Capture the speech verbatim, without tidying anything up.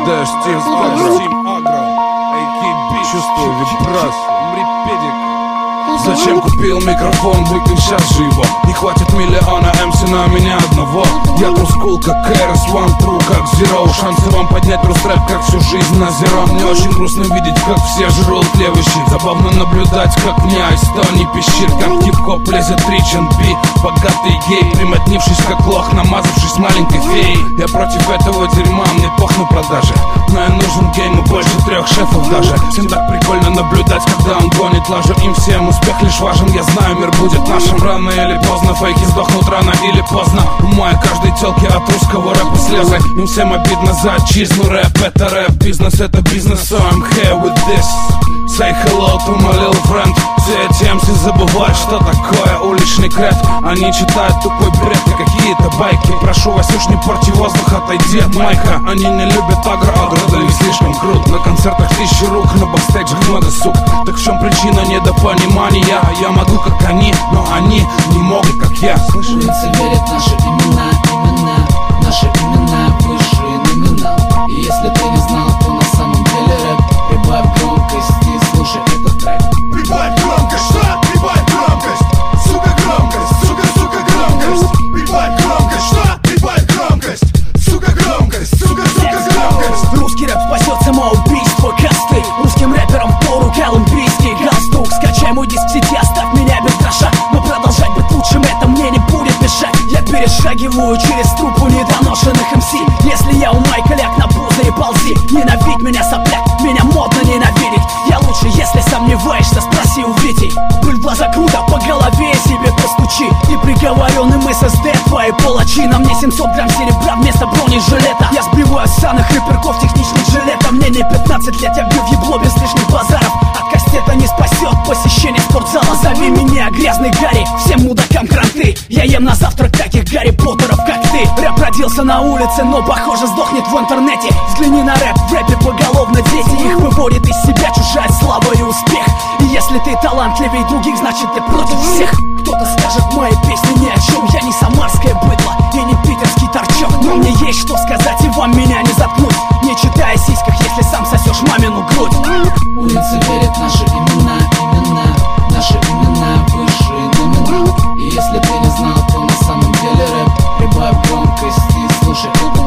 Дэш, Тим Агро, чувствую вибрацию. Зачем купил микрофон, выкинь сейчас живо. Не хватит миллиона эм си на меня одного. Я трускул как Кэрос, one true как zero. Шансы вам поднять рус-рэп, как всю жизнь на зеро. Мне очень грустно видеть, как все жрут левый щит. Забавно наблюдать, как мне айсто не пищит. Как хип-хоп лезет рич энд би. Богатый гей, примотнившись как лох, намазавшись маленькой феей. Я против этого дерьма, мне пох на продаже. Но я нужен гейму больше трех шефов даже. Всем так прикольно наблюдать, когда он гонит лажу. Им всем успех лишь важен, я знаю, мир будет нашим. Рано или поздно фейки сдохнут, рано или поздно. Умоя каждой телки от русского рэпа слезы. Им всем обидно за отчизну. Рэп это рэп, бизнес это бизнес. So I'm here with this. Say hello to my little friend. Все эти эм си забывают, что такое уличный крэп. Они читают тупой бред и какие-то байки. Прошу вас, уж не порти воздух, отойди от майка. Они не любят агро, агро для них слишком крут. На концертах тысячи рук, на бакстейджах много сук. Так в чем причина недопонимания? Я могу как они, но они не могут как я. Слышишь? Улицы верят наши имена, имена. Наши имена выше номинал. И если ты не знал, то на самом деле рэп. Прибавь громкость и слушай этот трек. Прибавь громкость, что? Прибавь громкость. Сука, громкость, сука, сука, громкость. Прибавь громкость, что? Прибавь громкость. Сука, громкость, сука, сука, громкость. Русский рэп спасет самоубийство касты. Русским рэперам пору колумбийский галстук. Скачай мой диск в сети, оставь меня без гроша. Но продолжать быть лучшим, это мне не будет мешать. Я перешагиваю через трупу недоношенных эм си. Если я у Майка, ляг на пузо и ползи. Ненавидь меня, сопляк, меня модно ненавидеть. Я лучше, если сомневаешься, спроси у Вити. Пыль в глаза круто, по голове себе постучи. И приговоренным эс эс дэ твои палачи. На мне семьсот грамм серебра вместо бронежилета. Я сбриваю ссаных рэперков техничных жилетом. Мне не пятнадцать лет, я бью в ебло без лишних базаров. От кастета не спасет посещение спортзала. Зови меня грязный Гарри, всем мудакам кранты. Я ем на завтрак таких Гарри Поттеров, как ты. Рэп родился на улице, но похоже сдохнет в интернете. Взгляни на рэп, в рэпе поголовно дети. Их выводит из себя чужая слава и успех. И если ты талантливее других, значит ты против всех. Кто-то скажет, мои песни ни о чем. Я не самарское быдло и не питерский торчок. Но мне есть что сказать, и вам меня не заткнуть. Не читай о сиськах, если сам сосешь мамину грудь. Улицы верят наши имена, имена. Наши имена выше номинал. И если ты не знал, то на самом деле рэп. Прибавь громкость и слушай этот